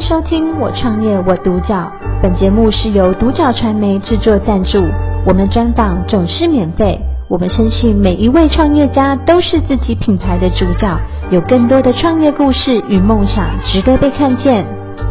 收听我创业我独角，本节目是由独角传媒制作赞助，我们专访总是免费，我们深信每一位创业家都是自己品牌的主角，有更多的创业故事与梦想值得被看见。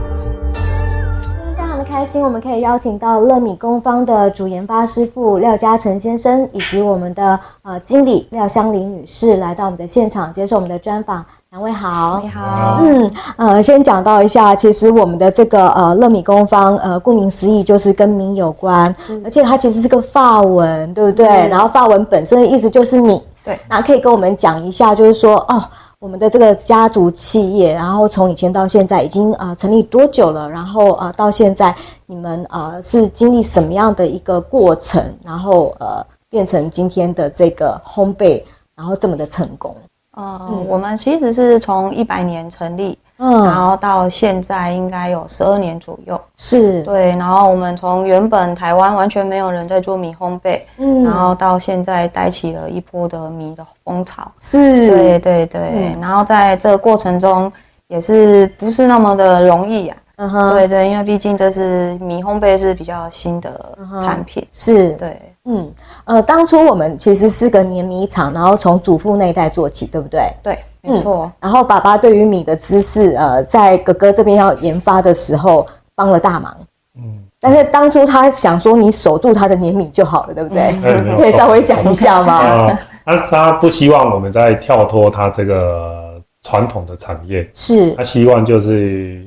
非常的开心，我们可以邀请到乐米工坊的主研发师傅廖嘉诚先生，以及我们的经理廖香玲女士来到我们的现场接受我们的专访。两位好。 你好。 先讲到一下，其实我们的这个乐米工坊顾名思义就是跟米有关，而且它其实是个法文，对不对？然后法文本身的意思就是米。 对。 那可以跟我们讲一下，就是说我们的这个家族企业，然后从以前到现在已经成立多久了？然后到现在你们是经历什么样的一个过程，然后变成今天的这个烘焙，然后这么的成功？ 我们其实是从100年成立，然后到现在应该有12年左右。 是。 对，然后我们从原本台湾完全没有人在做米烘焙，然后到现在带起了一波的米的风潮。 是。 对，然后在这个过程中也是不是那么的容易啊。对，因为毕竟这是米烘焙是比较新的产品。 是。 对。 当初我们其实是个碾米厂，然后从祖父那一代做起，对不对？ 对，没错。 然后爸爸对于米的知识，在哥哥这边要研发的时候帮了大忙。但是当初他想说，你守住他的碾米就好了，对不对？可以稍微讲一下吗？ 但是他不希望我们再跳脱他这个传统的产业， 是他希望就是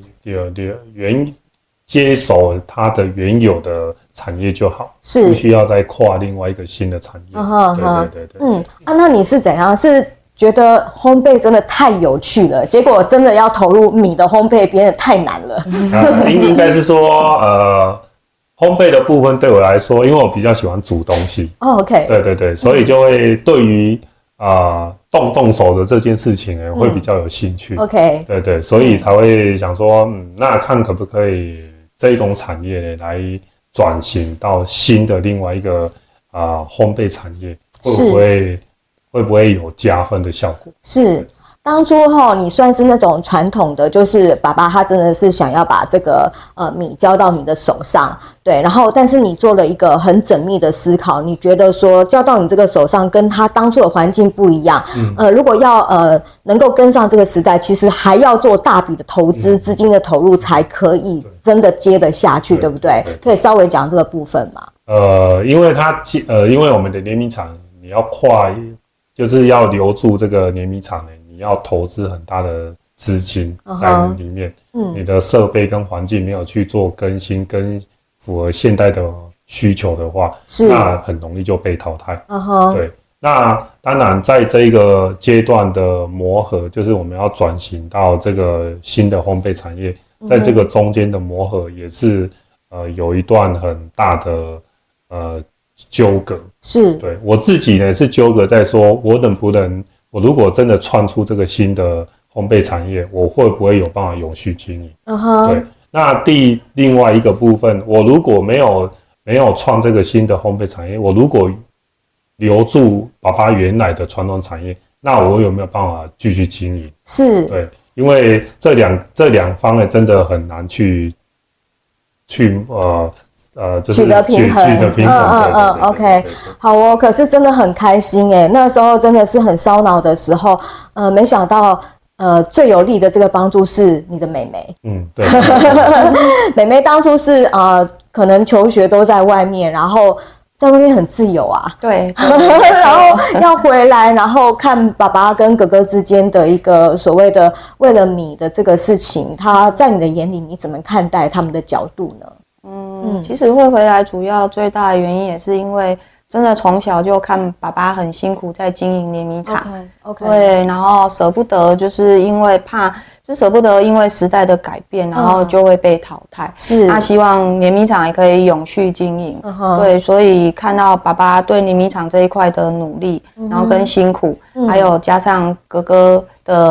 接手他的原有的产业就好， 是不需要再跨另外一个新的产业。对。 那你是怎样？是觉得烘焙真的太有趣了，结果真的要投入米的烘焙变得太难了？ 应该是说烘焙的部分对我来说，因为我比较喜欢煮东西。 OK。 对，所以就会对于动手的这件事情会比较有兴趣。 OK。 对，所以才会想说，那看可不可以这种产业呢来转型到新的另外一个烘焙产业，会不会有加分的效果？ 是。当初你算是那种传统的，就是爸爸他真的是想要把这个米交到你的手上，对，然后但是你做了一个很缜密的思考，你觉得说交到你这个手上跟他当初的环境不一样，如果要能够跟上这个时代，其实还要做大笔的投资，资金的投入才可以真的接得下去，对不对？可以稍微讲这个部分吗？ 因为我们的碾米厂你要就是要留住这个碾米厂呢，你要投资很大的资金在里面，你的设备跟环境没有去做更新，跟符合现代的需求的话，那很容易就被淘汰。对，那当然在这个阶段的磨合，就是我们要转型到这个新的烘焙产业，在这个中间的磨合也是有一段很大的纠葛。是。对，我自己呢是纠葛在说，我如果真的创出这个新的烘焙产业，我会不会有办法永续经营？对。那另外一个部分，我如果没有创这个新的烘焙产业，我如果留住爸爸原来的传统产业，那我有没有办法继续经营？是。对，因为这两方呢真的很难去取得平衡。OK， 好哦。可是真的很开心那时候真的是很烧脑的时候，没想到最有力的这个帮助是你的妹妹。对。妹妹当初是可能求学都在外面，然后在外面很自由啊。对。然后要回来，然后看爸爸跟哥哥之间的一个所谓的为了米的这个事情，他在你的眼里你怎么看待他们的角度呢？ 其实会回来主要最大的原因也是因为真的从小就看爸爸很辛苦在经营碾米厂。OK。对，然后舍不得，就是因为舍不得因为时代的改变，然后就会被淘汰。是。那希望碾米厂也可以永续经营。对，所以看到爸爸对碾米厂这一块的努力，然后跟辛苦，还有加上哥哥的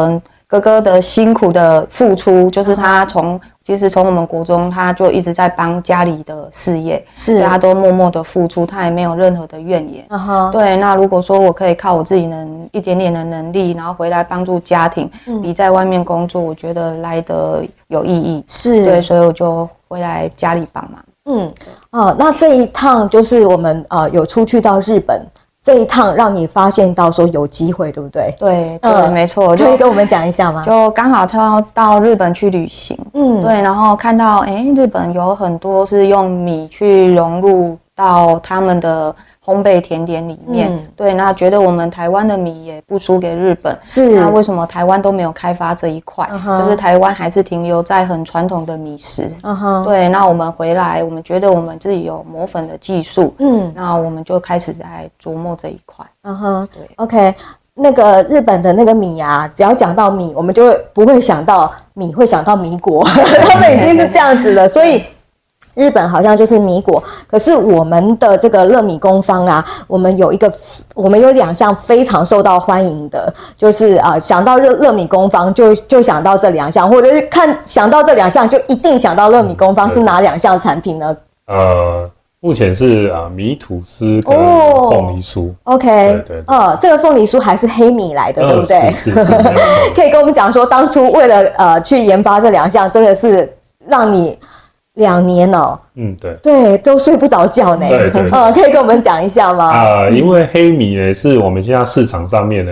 哥哥的辛苦的付出，就是他其实从我们国中他就一直在帮家里的事业，是他都默默的付出，他也没有任何的怨言。对，那如果说我可以靠我自己一点点的能力，然后回来帮助家庭，比在外面工作，我觉得来得有意义。是，对，所以我就回来家里帮忙。 那这一趟就是我们有出去到日本。这一趟让你发现到说有机会，对不对？ 对，没错。 可以跟我们讲一下吗？ 就刚好到日本去旅行，对，然后看到日本有很多是用米去融入到他们的烘焙甜点里面，对，那觉得我们台湾的米也不输给日本，是，那为什么台湾都没有开发这一块？就是台湾还是停留在很传统的米食，对，那我们回来，我们觉得我们自己有磨粉的技术，那我们就开始在琢磨这一块， 对 ，OK。那个日本的那个米啊，只要讲到米，我们就不会想到米，会想到米果，他们已经是这样子了，所以。日本好像就是米果，可是我们的这个乐米工坊啊，我们有2项非常受到欢迎的，就是想到乐米工坊就想到这2项，或者是想到这2项就一定想到乐米工坊，是哪2项产品呢？ 目前是米吐司跟凤梨酥。 OK， 对，这个凤梨酥还是黑米来的，对不对？是可以跟我们讲说，当初为了去研发这2项，真的是让你。2年哦，对，都睡不着觉呢。对，可以跟我们讲一下吗？ 因为黑米呢是我们现在市场上面呢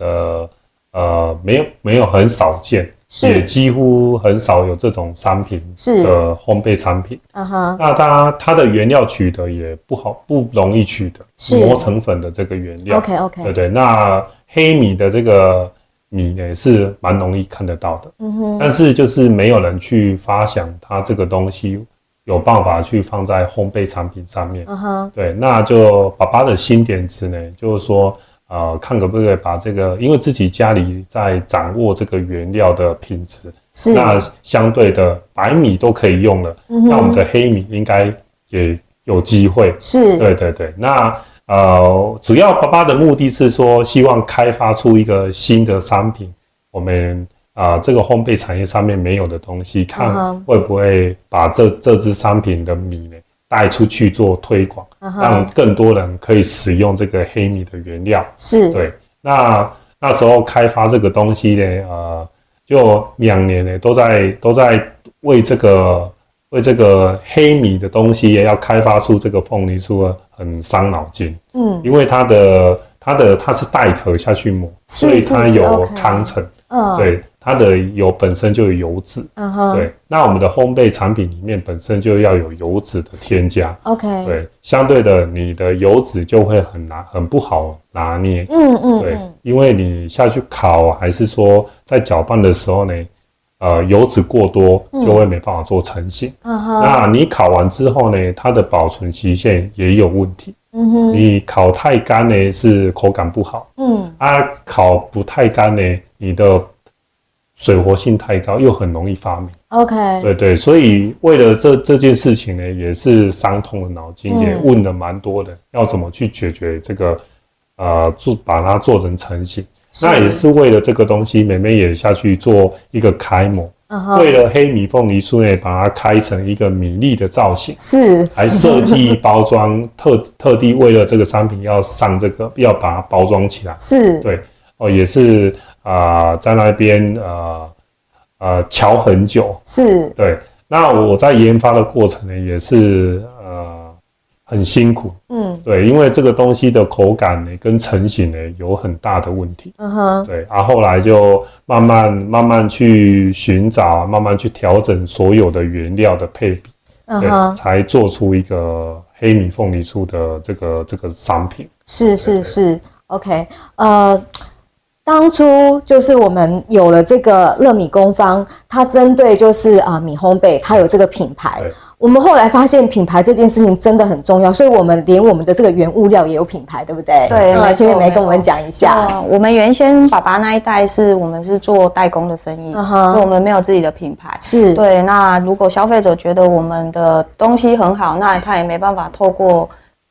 没有很少见，也几乎很少有这种商品的烘焙产品。那它的原料取得也不容易取得，磨成粉的这个原料。OK， 对，那黑米的这个。米呢是蛮容易看得到的，但是就是没有人去发想它这个东西有办法去放在烘焙产品上面。对，那就爸爸的新点子呢，就是说看可不可以把这个，因为自己家里在掌握这个原料的品质，那相对的白米都可以用了，那我们的黑米应该也有机会。是，对，那。主要爸爸的目的是说，希望开发出一个新的商品，我们这个烘焙产业上面没有的东西，看会不会把这支商品的米呢带出去做推广，让更多人可以使用这个黑米的原料。是，对。那时候开发这个东西呢，就2年呢都在为这个黑米的东西也要开发出这个凤梨酥很伤脑筋，因为它是带壳下去磨，所以它有汤层，对，它的油本身就有油脂，对，那我们的烘焙产品里面本身就要有油脂的添加，OK， 对，相对的你的油脂就会很不好拿捏，对，因为你下去烤还是说在搅拌的时候呢。油脂过多就会没办法做成型。那你烤完之后呢，它的保存期限也有问题。你烤太干呢是口感不好。烤不太干呢，你的水活性太高，又很容易发霉。OK， 对，所以为了这件事情呢，也是伤痛的脑筋，也问了蛮多的，要怎么去解决这个把它做成成型。那也是为了这个东西，妹妹也下去做一个开模，为了黑米凤梨酥呢，把它开成一个米粒的造型，是，还设计包装，特地为了这个商品要上这个，要把它包装起来，是，对，也是在那边瞧很久，是，对，那我在研发的过程呢，也是很辛苦，对，因为这个东西的口感呢跟成型呢有很大的问题，对，后来就慢慢去寻找，慢慢去调整所有的原料的配比，对，才做出一个黑米凤梨酥的这个商品。是 ，OK， 当初就是我们有了这个乐米工坊，它针对就是米烘焙，它有这个品牌。我们后来发现品牌这件事情真的很重要，所以我们连我们的这个原物料也有品牌，对不对？对，请妹妹跟我们讲一下。 我们原先爸爸那一代我们是做代工的生意，所以我们没有自己的品牌。是，对。那如果消费者觉得我们的东西很好，那他也没办法透过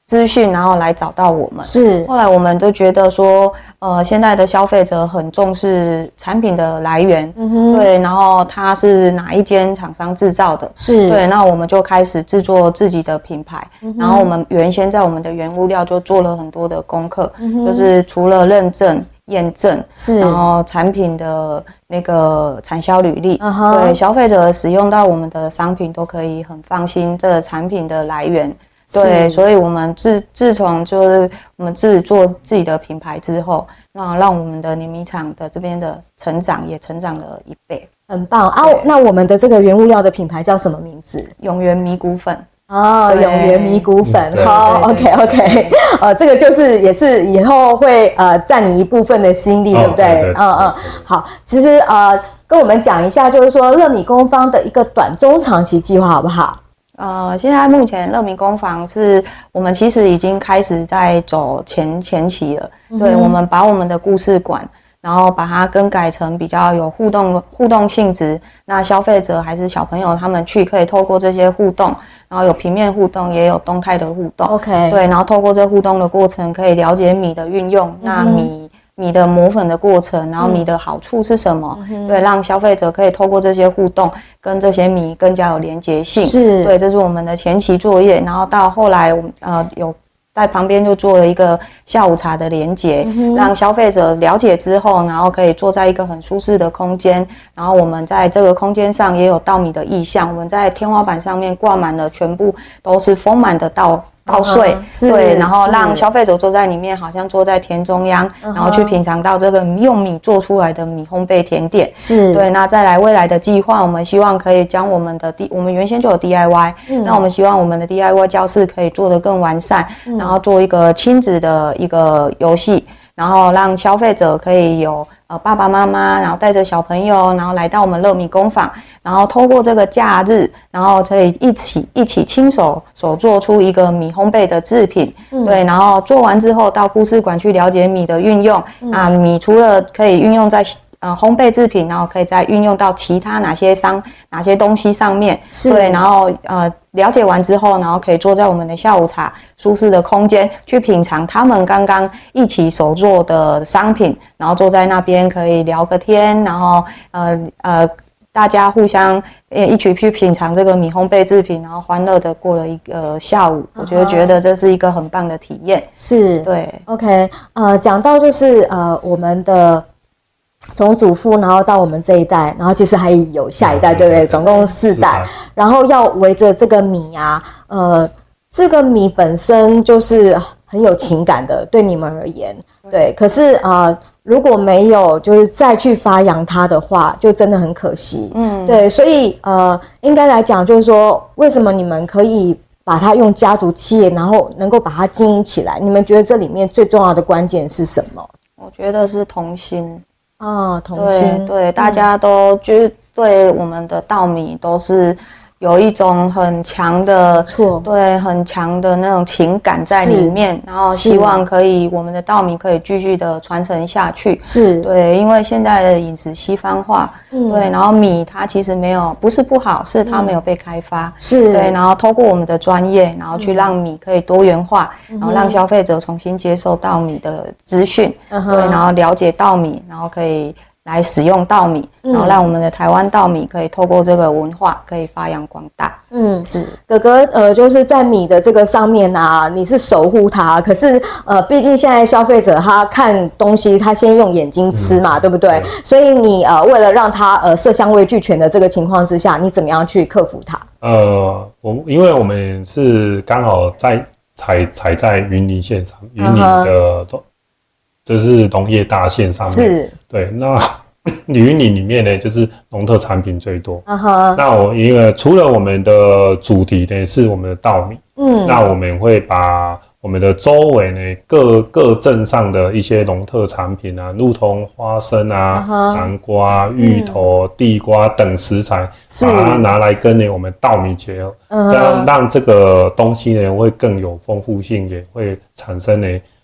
资讯，然后来找到我们。 是， 后来我们就觉得说，现在的消费者很重视产品的来源，对，然后它是哪一间厂商制造的， 是， 对，那我们就开始制作自己的品牌，然后我们原先在我们的原物料就做了很多的功课，就是除了认证、验证， 是， 然后产品的那个产销履历，对，消费者使用到我们的商品都可以很放心这个产品的来源。对，所以我们自从就是我们自己做自己的品牌之后，那让我们的碾米厂的这边的成长也成长了1倍， 很棒啊！那我们的这个原物料的品牌叫什么名字？ 永源米谷粉。 哦，永源米谷粉，好 ，OK， 这个就是也是以后会占你一部分的心力，对不对？好，其实跟我们讲一下，就是说乐米工坊的一个短中长期计划好不好？ 现在目前乐米工坊是我们其实已经开始在走前期了，对，我们把我们的故事馆，然后把它更改成比较有互动性质，那消费者还是小朋友他们去可以透过这些互动，然后有平面互动也有动态的互动 ，OK， 对，然后透过这互动的过程可以了解米的运用，那米的磨粉的过程，然后米的好处是什么？对，让消费者可以透过这些互动，跟这些米更加有连结性。 是， 对，这是我们的前期作业，然后到后来我们有在旁边就做了一个下午茶的连结，让消费者了解之后，然后可以坐在一个很舒适的空间，然后我们在这个空间上也有稻米的意象，我们在天花板上面挂满了全部都是丰满的稻穗，对，然后让消费者坐在里面，好像坐在田中央，然后去品尝到这个用米做出来的米烘焙甜点。 是， 对，那再来未来的计划，我们希望可以将我们原先就有 DIY，那我们希望我们的 DIY 教室可以做得更完善，然后做一个亲子的一个游戏，然后让消费者可以有爸爸妈妈，然后带着小朋友，然后来到我们乐米工坊，然后透过这个假日，然后可以一起亲手做出一个米烘焙的制品，对，然后做完之后到故事馆去了解米的运用，米除了可以运用在烘焙制品，然后可以再运用到其他哪些东西上面，对，然后了解完之后，然后可以坐在我们的下午茶舒适的空间去品尝他们刚刚一起手做的商品，然后坐在那边可以聊个天，然后大家互相一起去品尝这个米烘焙制品，然后欢乐的过了一个下午，我觉得这是一个很棒的体验。 是， 对 ，OK， 讲到就是我们的从祖父，然后到我们这一代，然后其实还有下一代，对不对？总共4代，然后要围着这个米啊，这个米本身就是很有情感的，对你们而言，对。可是如果没有就是再去发扬它的话，就真的很可惜。对，所以应该来讲就是说，为什么你们可以把它用家族企业，然后能够把它经营起来？你们觉得这里面最重要的关键是什么？ 我觉得是童心。 童心， 对，大家都就是对我们的稻米都是有一种很强的对，很强的那种情感在里面，然后希望可以我们的稻米可以继续的传承下去。 是， 对，因为现在的饮食西方化，对，然后米它其实不是不好，是它没有被开发。 是， 对，然后透过我们的专业，然后去让米可以多元化，然后让消费者重新接受稻米的资讯，对，然后了解稻米，然后可以来使用稻米，然后让我们的台湾稻米可以透过这个文化可以发扬光大。是哥哥，就是在米的这个上面啊，你是守护它，可是毕竟现在消费者他看东西，他先用眼睛吃嘛，对不对？所以你为了让他色香味俱全的这个情况之下，你怎么样去克服它？ 因为我们是刚好踩在云林县上，云林的就是农业大县上面， 是， 对，那云林里面呢，就是农特产品最多。那因为除了我们的主题呢是我们的稻米，那我们会把我们的周围呢各镇上的一些农特产品啊，如同花生啊、南瓜、芋头、地瓜等食材，把它拿来跟我们稻米结合，这样让这个东西呢会更有丰富性，也会产生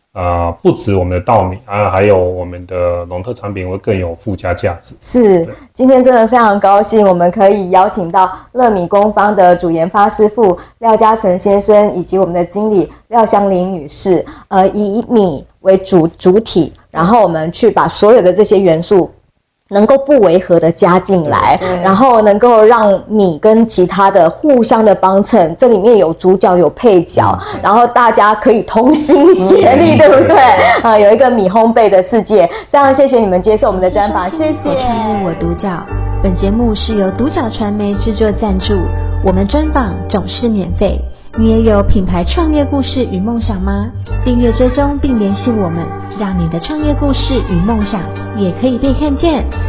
不止我们的稻米还有我们的农特产品会更有附加价值。 是，今天真的非常高兴，我们可以邀请到乐米工坊的主研发师傅廖嘉诚先生，以及我们的经理廖香玲女士，以米为主体，然后我们去把所有的这些元素能够不违和的加进来，然后能够让米跟其他的互相的帮衬，这里面有主角有配角，然后大家可以同心协力，对不对？有一个米烘焙的世界。非常谢谢你们接受我们的专访，谢谢。 我独角，本节目是由独角传媒制作赞助，我们专访总是免费。你也有品牌创业故事与梦想吗？订阅追踪并联系我们，让你的创业故事与梦想也可以被看见。